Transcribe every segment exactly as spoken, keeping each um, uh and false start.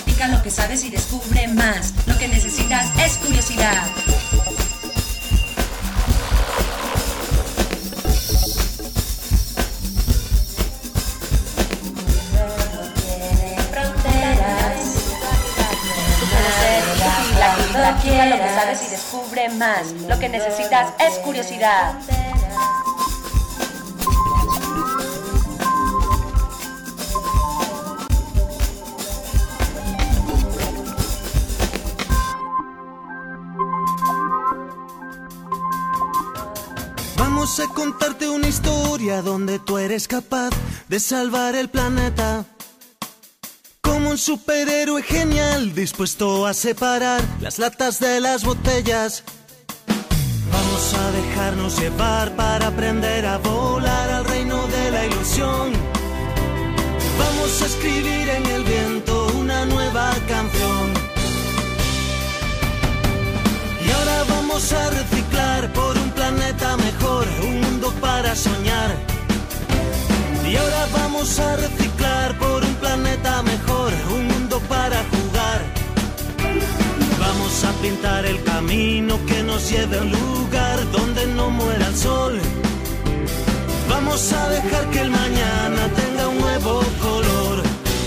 Practica lo que sabes y descubre más. Lo que necesitas es curiosidad. Practica lo que sabes y descubre más. Lo que necesitas es curiosidad. Vamos a contarte una historia donde tú eres capaz de salvar el planeta. Como un superhéroe genial, dispuesto a separar las latas de las botellas. Vamos a dejarnos llevar para aprender a volar al reino de la ilusión. Vamos a escribir en el viento una nueva canción. Y ahora vamos a reciclar por un planeta mejor, un mundo para soñar. Y ahora vamos a reciclar por un planeta mejor, un mundo para jugar. Vamos a pintar el camino que nos lleve a un lugar donde no muera el sol. Vamos a dejar que el mañana tenga un nuevo color.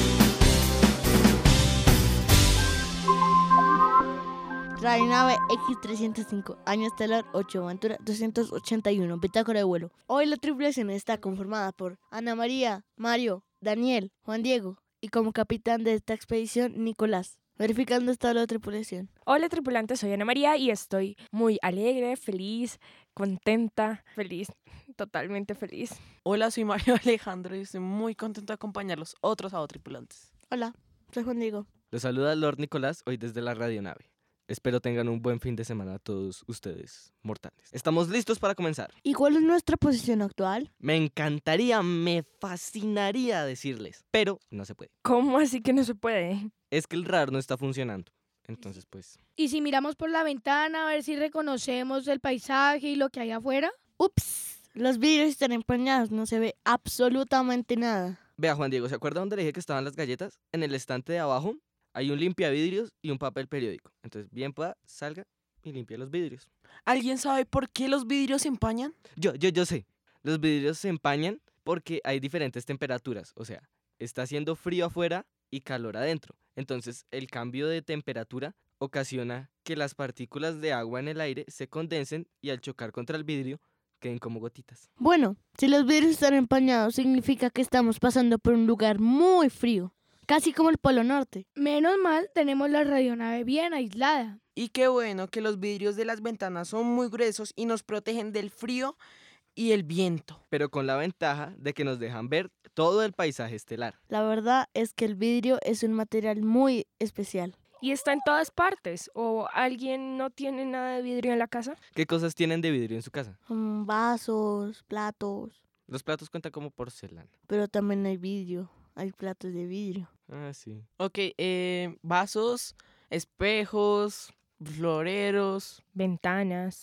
Radionave X trescientos cinco, año estelar ocho, aventura doscientos ochenta y uno, bitácora de vuelo. Hoy la tripulación está conformada por Ana María, Mario, Daniel, Juan Diego y como capitán de esta expedición, Nicolás. Verificando estado de la tripulación. Hola tripulantes, soy Ana María y estoy muy alegre, feliz, contenta, feliz, totalmente feliz. Hola, soy Mario Alejandro y estoy muy contento de acompañar a los otros a tripulantes. Hola, soy Juan Diego. Los saluda Lord Nicolás hoy desde la radionave. Espero tengan un buen fin de semana a todos ustedes, mortales. Estamos listos para comenzar. ¿Y cuál es nuestra posición actual? Me encantaría, me fascinaría decirles, pero no se puede. ¿Cómo así que no se puede? Es que el radar no está funcionando. Entonces, pues... ¿Y si miramos por la ventana a ver si reconocemos el paisaje y lo que hay afuera? Ups, los vidrios están empañados, no se ve absolutamente nada. Vea, Juan Diego, ¿se acuerda dónde le dije que estaban las galletas? En el estante de abajo hay un limpiavidrios y un papel periódico. Entonces, bien pueda, salga y limpie los vidrios. ¿Alguien sabe por qué los vidrios se empañan? Yo, yo, yo sé. Los vidrios se empañan porque hay diferentes temperaturas. O sea, está haciendo frío afuera y calor adentro. Entonces, el cambio de temperatura ocasiona que las partículas de agua en el aire se condensen y al chocar contra el vidrio queden como gotitas. Bueno, si los vidrios están empañados, significa que estamos pasando por un lugar muy frío. Casi como el Polo Norte. Menos mal, tenemos la radionave bien aislada. Y qué bueno que los vidrios de las ventanas son muy gruesos y nos protegen del frío y el viento. Pero con la ventaja de que nos dejan ver todo el paisaje estelar. La verdad es que el vidrio es un material muy especial. ¿Y está en todas partes? ¿O alguien no tiene nada de vidrio en la casa? ¿Qué cosas tienen de vidrio en su casa? Um, vasos, platos. Los platos cuentan como porcelana. Pero también hay vidrio. Hay platos de vidrio. Ah, sí. Ok, eh, vasos, espejos, floreros. Ventanas.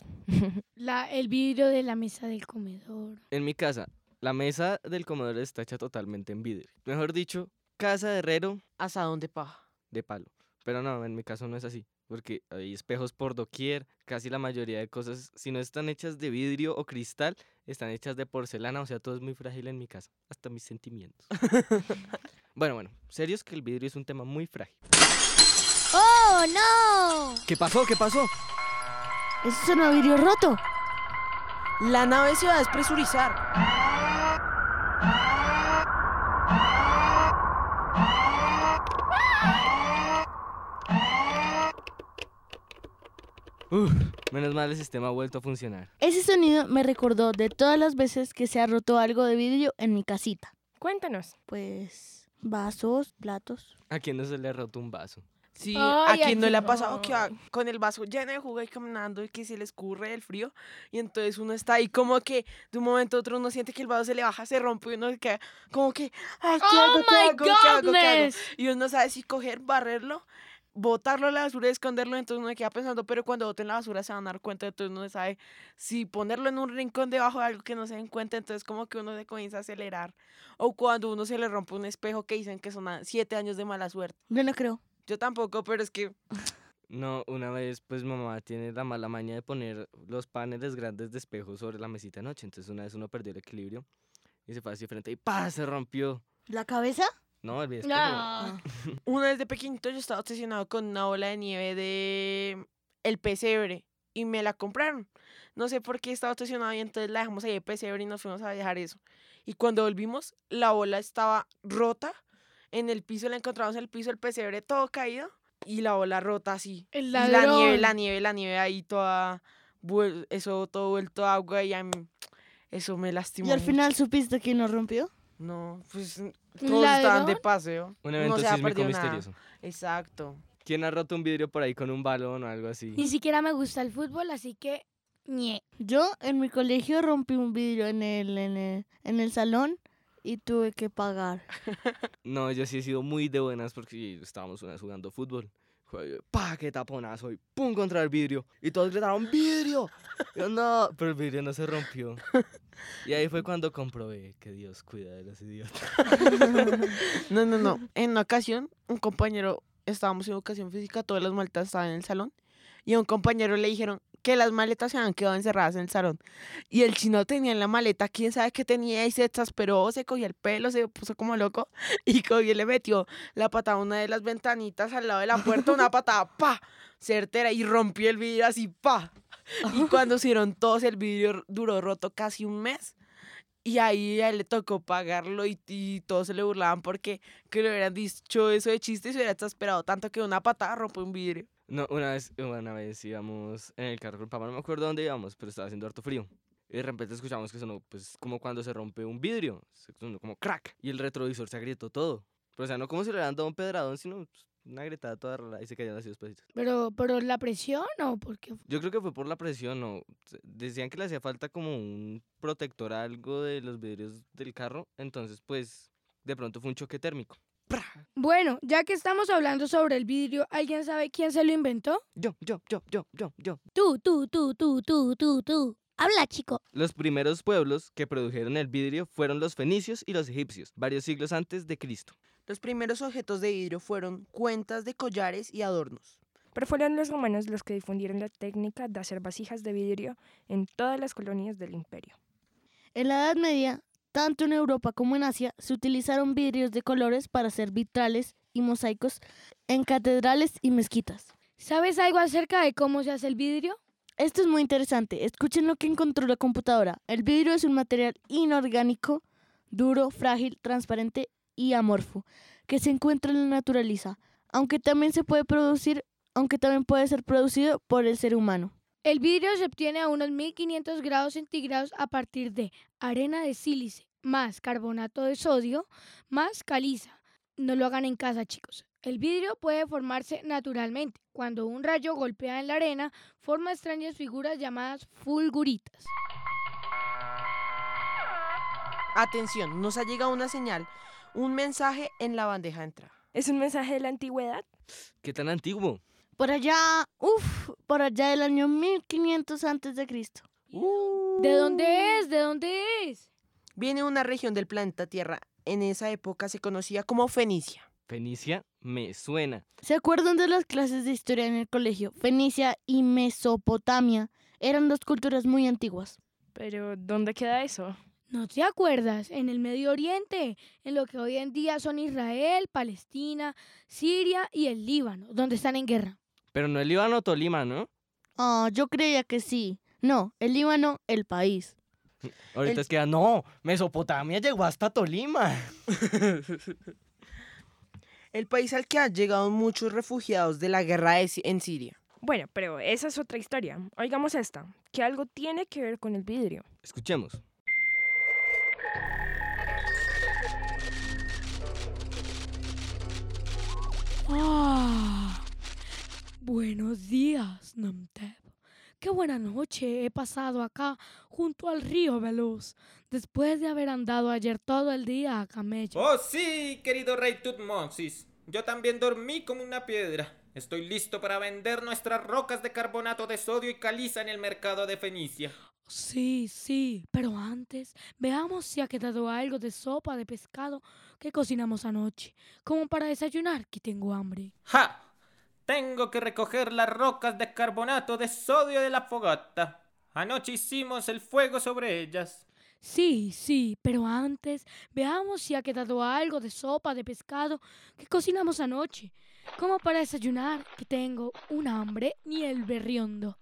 La, el vidrio de la mesa del comedor. En mi casa, la mesa del comedor está hecha totalmente en vidrio. Mejor dicho, casa de herrero Asadón de paja. de palo. Pero no, en mi caso no es así. Porque hay espejos por doquier. Casi la mayoría de cosas, si no están hechas de vidrio o cristal, están hechas de porcelana. O sea, todo es muy frágil en mi casa. Hasta mis sentimientos. Bueno, bueno, serios que el vidrio es un tema muy frágil. ¡Oh, no! ¿Qué pasó? ¿Qué pasó? ¡Eso es un vidrio roto! La nave se va a despresurizar. Uf, menos mal el sistema ha vuelto a funcionar. Ese sonido me recordó de todas las veces que se ha roto algo de vidrio en mi casita. Cuéntanos. Pues, vasos, platos. ¿A quién no se le ha roto un vaso? Sí, Ay, ¿a quién no aquí le ha no. pasado que va con el vaso lleno de jugo y caminando y que se le escurre el frío? Y entonces uno está ahí como que de un momento a otro uno siente que el vaso se le baja, se rompe y uno se queda como que, ay, ¿qué ¡Oh, hago, qué my hago, qué hago, qué hago? goodness! Y uno no sabe si coger, barrerlo, botarlo a la basura y esconderlo, entonces uno queda pensando, pero cuando boten la basura se van a dar cuenta, entonces uno no sabe si ponerlo en un rincón debajo de algo que no se den cuenta, entonces como que uno se comienza a acelerar. O cuando uno se le rompe un espejo que dicen que son a- siete años de mala suerte. Yo no creo. Yo tampoco, pero es que... No, una vez, pues mamá tiene la mala maña de poner los paneles grandes de espejo sobre la mesita de noche. Entonces una vez uno perdió el equilibrio y se fue así frente y ¡pah! Se rompió. ¿La cabeza? No, el espejo. Ah. Una vez de pequeñito yo estaba obsesionado con una bola de nieve de el pesebre y me la compraron. No sé por qué estaba obsesionado y entonces la dejamos ahí de pesebre y nos fuimos a dejar eso. Y cuando volvimos, la bola estaba rota. En el piso la encontramos en el piso, el pesebre todo caído y la bola rota así. El Y la ladrón. nieve, la nieve, la nieve ahí toda, vuel- eso todo vuelto a agua y a mí, eso me lastimó ¿Y al mucho. final supiste quién lo rompió? No, pues ¿Un todos estaban ladrón? de paseo. Un no evento se ha sísmico perdido nada. misterioso. Exacto. ¿Quién ha roto un vidrio por ahí con un balón o algo así? Ni siquiera me gusta el fútbol, así que... ñe. Yo en mi colegio rompí un vidrio en el, en el, en el salón y tuve que pagar. No, yo sí he sido muy de buenas porque estábamos una vez jugando fútbol. Jue- ¡Pah! ¡Qué taponazo! Y ¡pum! Contra el vidrio. Y todos gritaron ¡vidrio! Y yo, no, pero el vidrio no se rompió. Y ahí fue cuando comprobé que Dios cuida de los idiotas. No, no, no. En una ocasión, un compañero, estábamos en educación física, todas las maletas estaban en el salón, y a un compañero le dijeron que las maletas se habían quedado encerradas en el salón. Y el chino tenía en la maleta, quién sabe qué tenía, y se exasperó, se cogió el pelo, se puso como loco, y cogió y le metió la patada a una de las ventanitas al lado de la puerta, una patada, ¡pa! Certera, y rompió el vidrio así, ¡pa! Y cuando se dieron todos, el vidrio duró roto casi un mes. Y ahí a él le tocó pagarlo y, y todos se le burlaban porque que le hubieran dicho eso de chiste y se hubiera exasperado tanto que una patada rompe un vidrio. No, una vez, una vez íbamos en el carro con el papá, no me acuerdo dónde íbamos, pero estaba haciendo harto frío. Y de repente escuchamos que sonó, pues, como cuando se rompe un vidrio, se sonó como crack. Y el retrovisor se agrietó todo. Pero, o sea, no como si le hubieran dado un pedradón, sino pues, una agrietada toda rara y se cayeron así los pedacitos. Pero, pero la presión o porque Yo creo que fue por la presión, ¿no? Decían que le hacía falta como un protector a algo de los vidrios del carro, entonces, pues, de pronto fue un choque térmico. ¡Pra! Bueno, ya que estamos hablando sobre el vidrio, ¿alguien sabe quién se lo inventó? Yo, yo, yo, yo, yo, yo. Tú, tú, tú, tú, tú, tú, tú. Habla, chico. Los primeros pueblos que produjeron el vidrio fueron los fenicios y los egipcios, varios siglos antes de Cristo. Los primeros objetos de vidrio fueron cuentas de collares y adornos. Pero fueron los romanos los que difundieron la técnica de hacer vasijas de vidrio en todas las colonias del imperio. En la Edad Media, tanto en Europa como en Asia, se utilizaron vidrios de colores para hacer vitrales y mosaicos en catedrales y mezquitas. ¿Sabes algo acerca de cómo se hace el vidrio? Esto es muy interesante. Escuchen lo que encontró la computadora. El vidrio es un material inorgánico, duro, frágil, transparente y amorfo, que se encuentra en la naturaleza, aunque también se puede producir, aunque también puede ser producido por el ser humano. El vidrio se obtiene a unos mil quinientos grados centígrados a partir de arena de sílice, más carbonato de sodio, más caliza. No lo hagan en casa, chicos. El vidrio puede formarse naturalmente. Cuando un rayo golpea en la arena, forma extrañas figuras llamadas fulguritas. Atención, nos ha llegado una señal, un mensaje en la bandeja de entrada. ¿Es un mensaje de la antigüedad? ¿Qué tan antiguo? Por allá, uff, por allá del año mil quinientos antes de Cristo. ¿De dónde es? ¿De dónde es? Viene de una región del planeta Tierra. En esa época se conocía como Fenicia. Fenicia me suena. ¿Se acuerdan de las clases de historia en el colegio? Fenicia y Mesopotamia eran dos culturas muy antiguas. Pero, ¿dónde queda eso? ¿No te acuerdas? En el Medio Oriente, en lo que hoy en día son Israel, Palestina, Siria y el Líbano, donde están en guerra. Pero no el Líbano, Tolima, ¿no? Ah, yo creía que sí. No, el Líbano, el país. Ahorita El- es que, ah, no, Mesopotamia llegó hasta Tolima. El país al que han llegado muchos refugiados de la guerra de Si- en Siria. Bueno, pero esa es otra historia. Oigamos esta, que algo tiene que ver con el vidrio. Escuchemos. Ah, buenos días, Namtep. Qué buena noche he pasado acá junto al río Veloz, después de haber andado ayer todo el día a camello. Oh sí, querido rey Tutmosis. Yo también dormí como una piedra. Estoy listo para vender nuestras rocas de carbonato de sodio y caliza en el mercado de Fenicia. Sí, sí, pero antes veamos si ha quedado algo de sopa de pescado que cocinamos anoche, como para desayunar, que tengo hambre. ¡Ja! Tengo que recoger las rocas de carbonato de sodio de la fogata. Anoche hicimos el fuego sobre ellas. Sí, sí, pero antes veamos si ha quedado algo de sopa de pescado que cocinamos anoche, como para desayunar, que tengo un hambre ni el berriondo.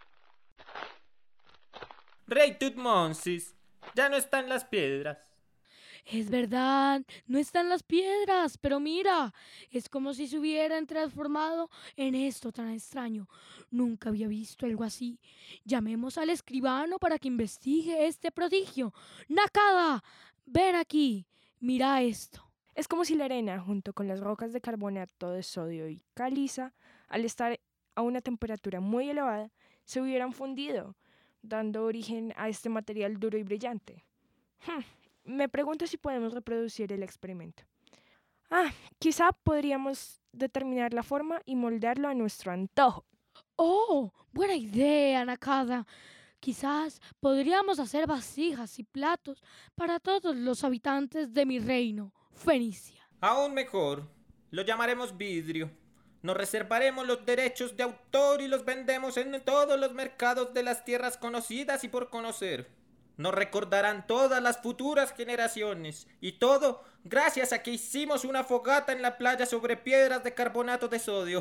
Rey Tutmonsis, ya no están las piedras. Es verdad, no están las piedras, pero mira, es como si se hubieran transformado en esto tan extraño. Nunca había visto algo así. Llamemos al escribano para que investigue este prodigio. Nakada, ven aquí, mira esto. Es como si la arena, junto con las rocas de carbonato de sodio y caliza, al estar a una temperatura muy elevada, se hubieran fundido, dando origen a este material duro y brillante. Hmm. Me pregunto si podemos reproducir el experimento. Ah, quizá podríamos determinar la forma y moldearlo a nuestro antojo. ¡Oh! Buena idea, Nakada. Quizás podríamos hacer vasijas y platos para todos los habitantes de mi reino, Fenicia. Aún mejor, lo llamaremos vidrio. Nos reservaremos los derechos de autor y los vendemos en todos los mercados de las tierras conocidas y por conocer. Nos recordarán todas las futuras generaciones. Y todo gracias a que hicimos una fogata en la playa sobre piedras de carbonato de sodio.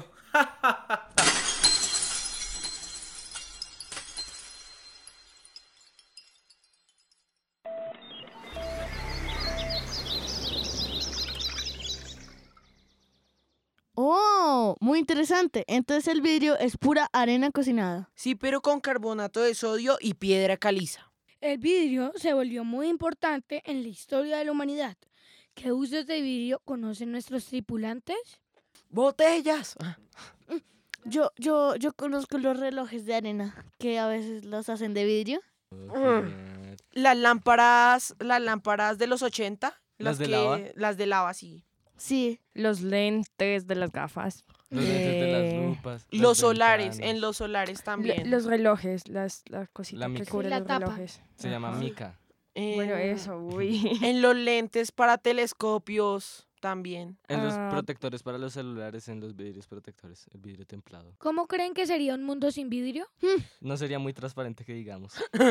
¡Oh! Muy interesante. Entonces el vidrio es pura arena cocinada. Sí, pero con carbonato de sodio y piedra caliza. El vidrio se volvió muy importante en la historia de la humanidad. ¿Qué usos de vidrio conocen nuestros tripulantes? ¡Botellas! Yo, yo, yo conozco los relojes de arena, que a veces los hacen de vidrio. Las lámparas, las lámparas de los ochenta. ¿Las de que, lava? Las de lava, sí. Sí. Los lentes de las gafas. Los lentes de Eh, las lupas. las Los solares, ventanas. en los solares Lo- también. los relojes, las, la cosita La que mica. cubre La los tapa. relojes. Se llama Ajá. mica. Bueno, En- eso, uy. En los lentes para telescopios también. En los Ah. protectores para los celulares, en los vidrios protectores, el vidrio templado. ¿Cómo creen que sería un mundo sin vidrio? No sería muy transparente que digamos.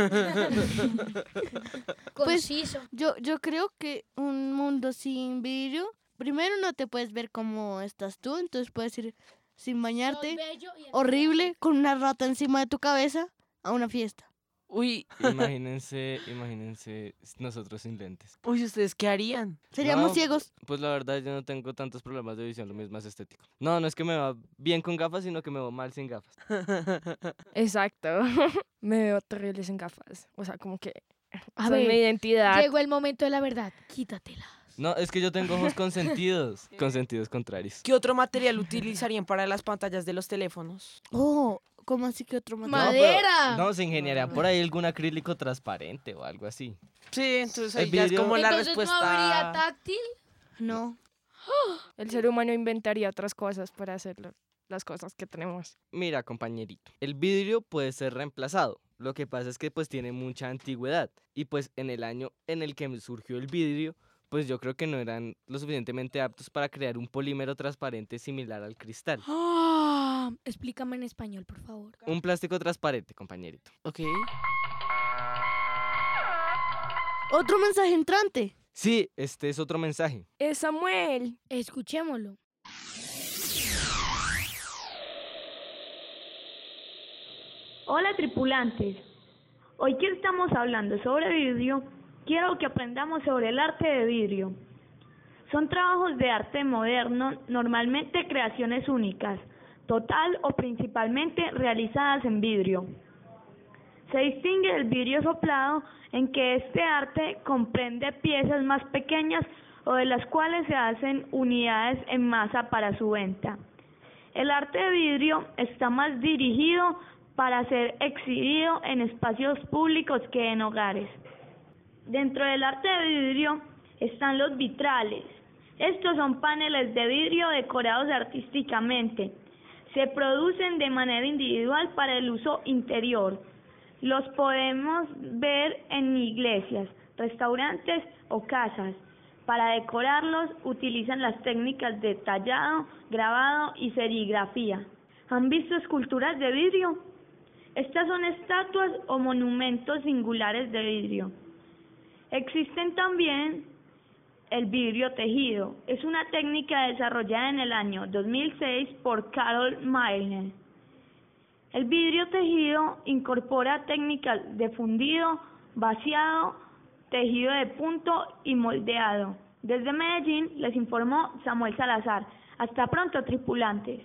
Conciso. Yo, yo creo que un mundo sin vidrio, primero no te puedes ver cómo estás tú, entonces puedes ir sin bañarte, horrible, con una rata encima de tu cabeza, a una fiesta. Uy, Imagínense, imagínense nosotros sin lentes. uy, ¿ustedes qué harían? Seríamos No, ciegos. Pues la verdad yo no tengo tantos problemas de visión, lo mismo es más estético. No, no es que me va bien con gafas, sino que me va mal sin gafas. Exacto. Me veo terrible sin gafas. O sea, como que A son ver, mi identidad. llegó el momento de la verdad. Quítatela. No, es que yo tengo ojos con sentidos, con sentidos contrarios. ¿Qué otro material utilizarían para las pantallas de los teléfonos? Oh, ¿cómo así que otro material? No, pero- ¡Madera! No, se ingeniaría por ahí algún acrílico transparente o algo así. Sí, entonces El ahí ya es vidrio- como la Entonces respuesta. no habría táctil. No. El ser humano inventaría otras cosas para hacer lo- las cosas que tenemos. Mira, compañerito, el vidrio puede ser reemplazado. Lo que pasa es que pues tiene mucha antigüedad y pues en el año en el que surgió el vidrio, pues yo creo que no eran lo suficientemente aptos para crear un polímero transparente similar al cristal. Ah, explícame en español, por favor. Un plástico transparente, compañerito. Ok. Otro mensaje entrante. Sí, este es otro mensaje. ¡Es Samuel! Escuchémoslo. Hola tripulantes, hoy que estamos hablando sobre vidrio, quiero que aprendamos sobre el arte de vidrio. Son trabajos de arte moderno, normalmente creaciones únicas, total o principalmente realizadas en vidrio. Se distingue del vidrio soplado en que este arte comprende piezas más pequeñas o de las cuales se hacen unidades en masa para su venta. El arte de vidrio está más dirigido para ser exhibido en espacios públicos que en hogares. Dentro del arte de vidrio están los vitrales. Estos son paneles de vidrio decorados artísticamente. Se producen de manera individual para el uso interior. Los podemos ver en iglesias, restaurantes o casas. Para decorarlos utilizan las técnicas de tallado, grabado y serigrafía. ¿Han visto esculturas de vidrio? Estas son estatuas o monumentos singulares de vidrio. Existen también el vidrio tejido. Es una técnica desarrollada en el año dos mil seis por Carol Mayer. El vidrio tejido incorpora técnicas de fundido, vaciado, tejido de punto y moldeado. Desde Medellín les informó Samuel Salazar. Hasta pronto, tripulantes.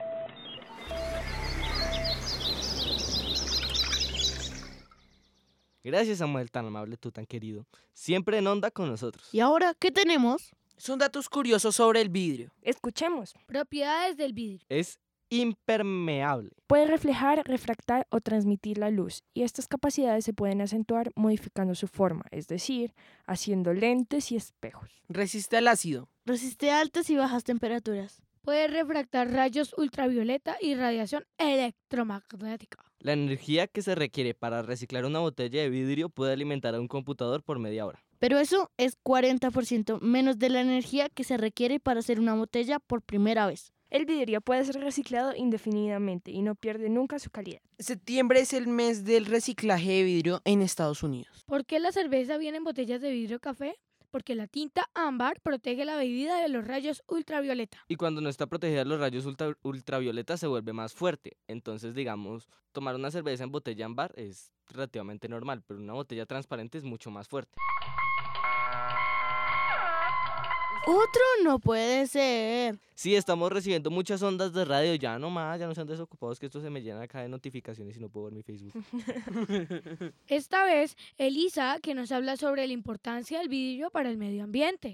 Gracias, Samuel, tan amable, tú tan querido. Siempre en onda con nosotros. ¿Y ahora qué tenemos? Son datos curiosos sobre el vidrio. Escuchemos. Propiedades del vidrio. Es impermeable. Puede reflejar, refractar o transmitir la luz, y estas capacidades se pueden acentuar modificando su forma, es decir, haciendo lentes y espejos. Resiste al ácido. Resiste altas y bajas temperaturas. Puede refractar rayos ultravioleta y radiación electromagnética. La energía que se requiere para reciclar una botella de vidrio puede alimentar a un computador por media hora. Pero eso es cuarenta por ciento menos de la energía que se requiere para hacer una botella por primera vez. El vidrio puede ser reciclado indefinidamente y no pierde nunca su calidad. Septiembre es el mes del reciclaje de vidrio en Estados Unidos. ¿Por qué la cerveza viene en botellas de vidrio café? Porque la tinta ámbar protege la bebida de los rayos ultravioleta. Y cuando no está protegida de los rayos ultra, ultravioleta se vuelve más fuerte. Entonces, digamos, tomar una cerveza en botella ámbar es relativamente normal, pero una botella transparente es mucho más fuerte. Otro no puede ser. Sí, estamos recibiendo muchas ondas de radio, ya no más, ya no sean desocupados que esto se me llena acá de notificaciones y no puedo ver mi Facebook. Esta vez, Elisa, que nos habla sobre la importancia del vidrio para el medio ambiente.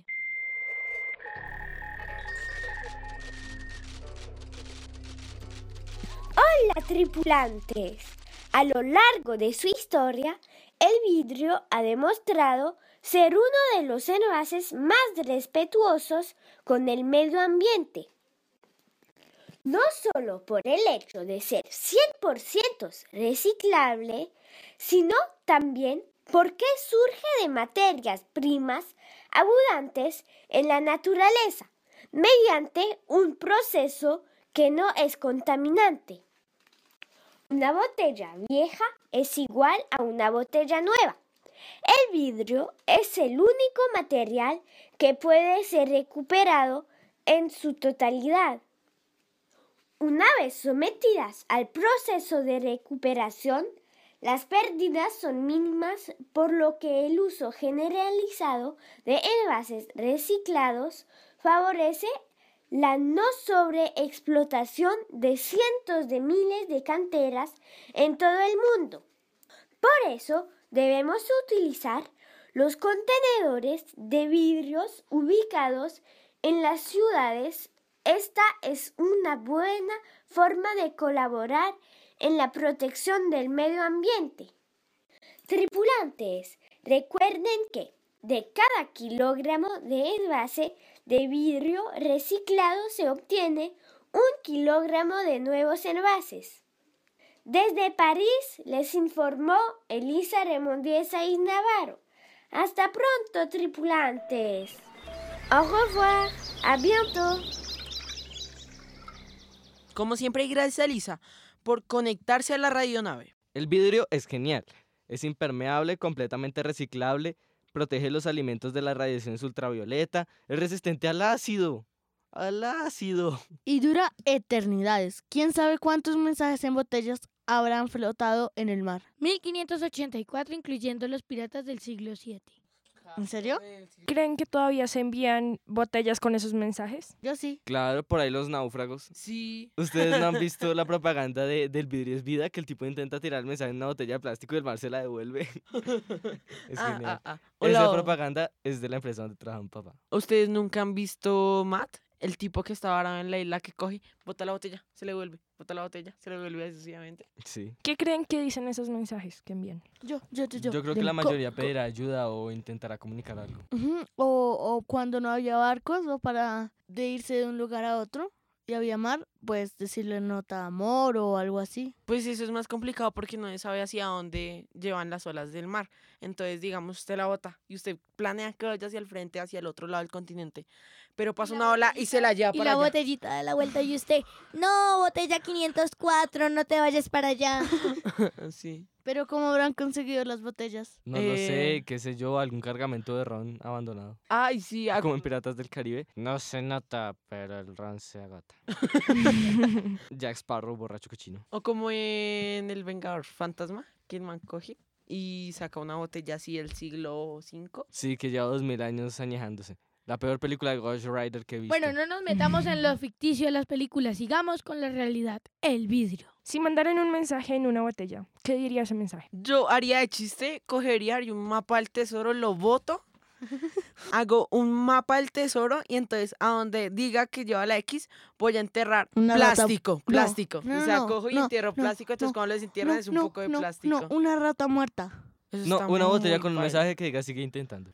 Hola, tripulantes. A lo largo de su historia, el vidrio ha demostrado ser uno de los envases más respetuosos con el medio ambiente. No solo por el hecho de ser cien por ciento reciclable, sino también porque surge de materias primas abundantes en la naturaleza, mediante un proceso que no es contaminante. Una botella vieja es igual a una botella nueva. El vidrio es el único material que puede ser recuperado en su totalidad. Una vez sometidas al proceso de recuperación, las pérdidas son mínimas, por lo que el uso generalizado de envases reciclados favorece la no sobreexplotación de cientos de miles de canteras en todo el mundo. Por eso, debemos utilizar los contenedores de vidrios ubicados en las ciudades. Esta es una buena forma de colaborar en la protección del medio ambiente. Tripulantes, recuerden que de cada kilogramo de envase de vidrio reciclado se obtiene un kilogramo de nuevos envases. Desde París les informó Elisa Remondiesa y Navarro. Hasta pronto, tripulantes. Au revoir, à bientôt. Como siempre, gracias a Elisa por conectarse a la radionave. El vidrio es genial. Es impermeable, completamente reciclable, protege los alimentos de las radiaciones ultravioleta, es resistente al ácido. Al ácido. Y dura eternidades. ¿Quién sabe cuántos mensajes en botellas habrán flotado en el mar? mil quinientos ochenta y cuatro, incluyendo los piratas del siglo siete. ¿En serio? ¿Creen que todavía se envían botellas con esos mensajes? Yo sí. Claro, por ahí los náufragos. Sí. ¿Ustedes no han visto la propaganda de del vidrio es vida? Que el tipo intenta tirar el mensaje en una botella de plástico y el mar se la devuelve. Es Ah, genial. ah, ah. Esa Hola. propaganda es de la empresa donde trabaja mi papá. ¿Ustedes nunca han visto Matt? El tipo que estaba ahora en la isla que coge, bota la botella, se le vuelve, bota la botella, se le vuelve sucesivamente. Sí. ¿Qué creen que dicen esos mensajes que envían? Yo, yo, yo, yo. Yo creo que Dime, la co- mayoría co- pedirá ayuda o intentará comunicar algo. Ujú, O, o cuando no había barcos o para de irse de un lugar a otro y había mar, pues decirle nota de amor o algo así. Pues eso es más complicado porque no se sabe hacia dónde llevan las olas del mar. Entonces, digamos, usted la bota y usted planea que vaya hacia el frente, hacia el otro lado del continente. Pero pasa una ola y se la lleva Y para la allá. botellita da la vuelta y usted, no, botella quinientos cuatro, no te vayas para allá. Sí. Pero ¿cómo habrán conseguido las botellas? No lo Eh. sé, qué sé yo, algún cargamento de ron abandonado. Ay, sí. ah, Como en Piratas del Caribe. No se nota, pero el ron se agota. Jack Sparrow, borracho cochino. O como en El Vengador Fantasma, que el man coge y saca una botella así del siglo cinco. Sí, que lleva dos mil años añejándose. La peor película de Ghost Rider que he visto. Bueno, no nos metamos en lo ficticio de las películas, sigamos con la realidad, el vidrio. Si mandaran un mensaje en una botella, ¿qué diría ese mensaje? Yo haría de chiste, cogería haría un mapa del tesoro, lo boto, hago un mapa del tesoro y entonces a donde diga que lleva la X voy a enterrar Una rata- plástico, no, plástico. no, o sea, no, cojo y no, entierro no, plástico, entonces no, cuando les entierran No, es un no, poco de no, plástico. No, una rata muerta. Eso No, está una botella muy con un paila. mensaje que diga sigue intentando.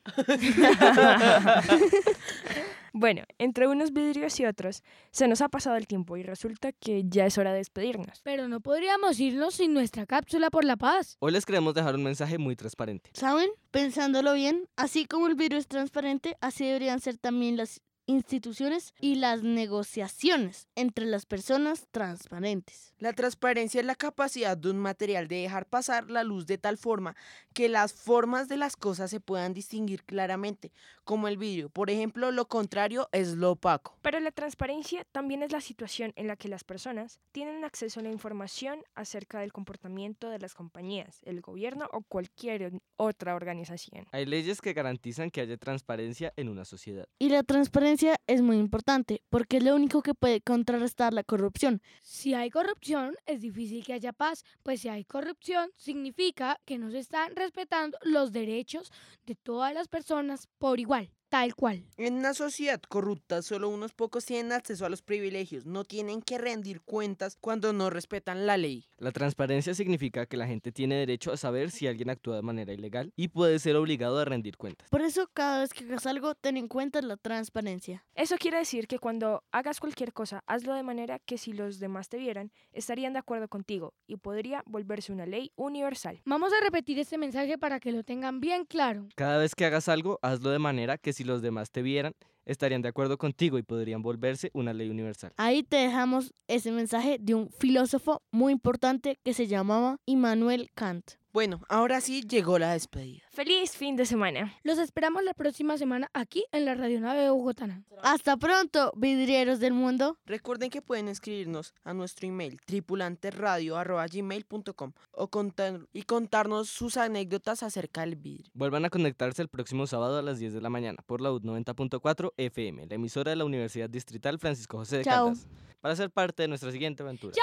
Bueno, entre unos vidrios y otros, se nos ha pasado el tiempo y resulta que ya es hora de despedirnos. Pero no podríamos irnos sin nuestra cápsula por la paz. Hoy les queremos dejar un mensaje muy transparente. ¿Saben? Pensándolo bien, así como el vidrio es transparente, así deberían ser también las instituciones y las negociaciones entre las personas transparentes. La transparencia es la capacidad de un material de dejar pasar la luz de tal forma que las formas de las cosas se puedan distinguir claramente, como el vidrio. Por ejemplo, lo contrario es lo opaco. Pero la transparencia también es la situación en la que las personas tienen acceso a la información acerca del comportamiento de las compañías, el gobierno o cualquier otra organización. Hay leyes que garantizan que haya transparencia en una sociedad. Y la transparencia es muy importante porque es lo único que puede contrarrestar la corrupción. Si hay corrupción, es difícil que haya paz, pues si hay corrupción, significa que no se están respetando los derechos de todas las personas por igual, tal cual. En una sociedad corrupta, solo unos pocos tienen acceso a los privilegios, no tienen que rendir cuentas cuando no respetan la ley. La transparencia significa que la gente tiene derecho a saber si alguien actúa de manera ilegal y puede ser obligado a rendir cuentas. Por eso, cada vez que hagas algo, ten en cuenta la transparencia. Eso quiere decir que cuando hagas cualquier cosa, hazlo de manera que si los demás te vieran, estarían de acuerdo contigo y podría volverse una ley universal. Vamos a repetir este mensaje para que lo tengan bien claro. Cada vez que hagas algo, hazlo de manera que si los demás te vieran, estarían de acuerdo contigo y podrían volverse una ley universal. Ahí te dejamos ese mensaje de un filósofo muy importante que se llamaba Immanuel Kant. Bueno, ahora sí llegó la despedida. ¡Feliz fin de semana! Los esperamos la próxima semana aquí en la Radionave Bogotana. Hasta pronto, vidrieros del mundo. Recuerden que pueden escribirnos a nuestro email tripulantesradio arroba gmail punto com o contar, y contarnos sus anécdotas acerca del vidrio. Vuelvan a conectarse el próximo sábado a las diez de la mañana por la U noventa punto cuatro F M, la emisora de la Universidad Distrital Francisco José de Chao. Caldas, para ser parte de nuestra siguiente aventura.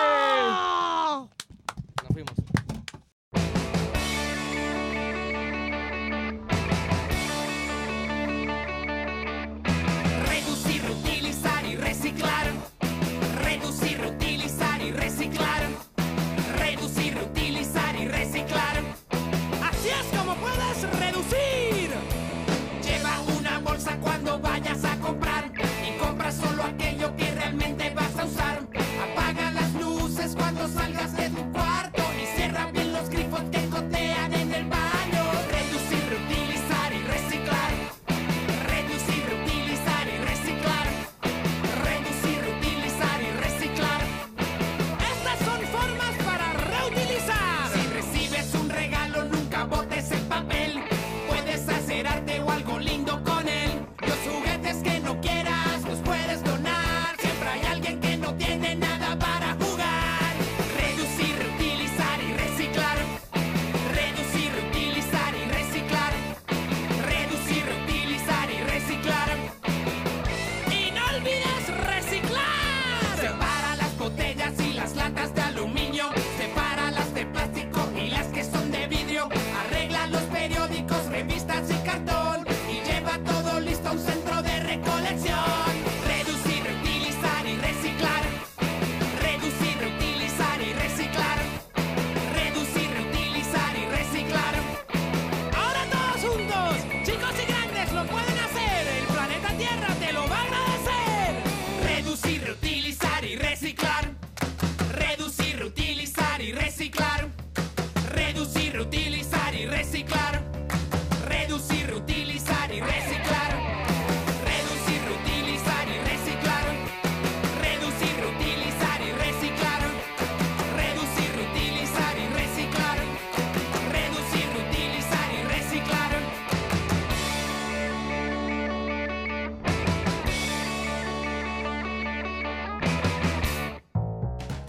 ¡Chao! Nos fuimos. Reducir, reutilizar y reciclar. Reducir, reutilizar y reciclar. Reducir, reutilizar y reciclar. Así es como puedes reducir. Lleva una bolsa cuando vayas a comprar y compra solo aquello que realmente vas a usar. Apaga las luces cuando salgas de tu cuarto y cierra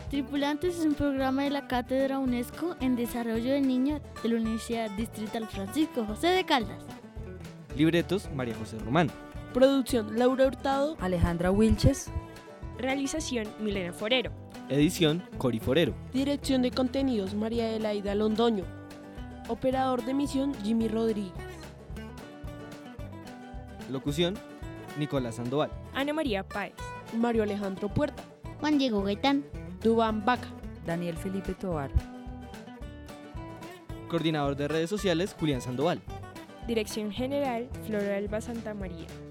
Tripulantes es un programa de la Cátedra UNESCO en Desarrollo del Niño de la Universidad Distrital Francisco José de Caldas. Libretos, María José Román. Producción, Laura Hurtado. Alejandra Wilches. Realización, Milena Forero. Edición, Cori Forero. Dirección de contenidos, María Adelaida Londoño. Operador de emisión, Jimmy Rodríguez. Locución, Nicolás Sandoval. Ana María Páez. Mario Alejandro Puerta. Juan Diego Gaitán. Dubán Vaca. Daniel Felipe Tovar. Coordinador de redes sociales, Julián Sandoval. Dirección General, Flora Alba Santa María.